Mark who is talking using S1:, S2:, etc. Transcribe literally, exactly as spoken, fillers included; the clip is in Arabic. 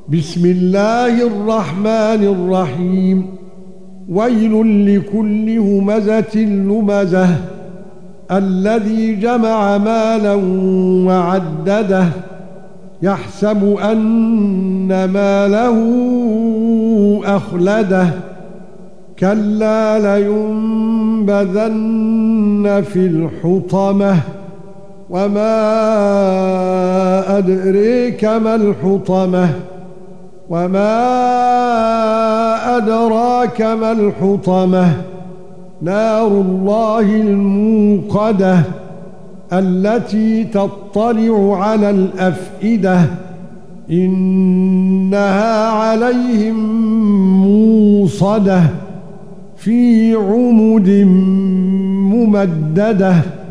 S1: بسم الله الرحمن الرحيم ويل لكل همزة لمزة الذي جمع مالا وعدده يحسب أن ماله أخلده كلا لينبذن في الحطمة وما أدريك ما الحطمة وما أدراك ما الحطمة نار الله الموقدة التي تطلع على الأفئدة إنها عليهم موصدة في عمد ممددة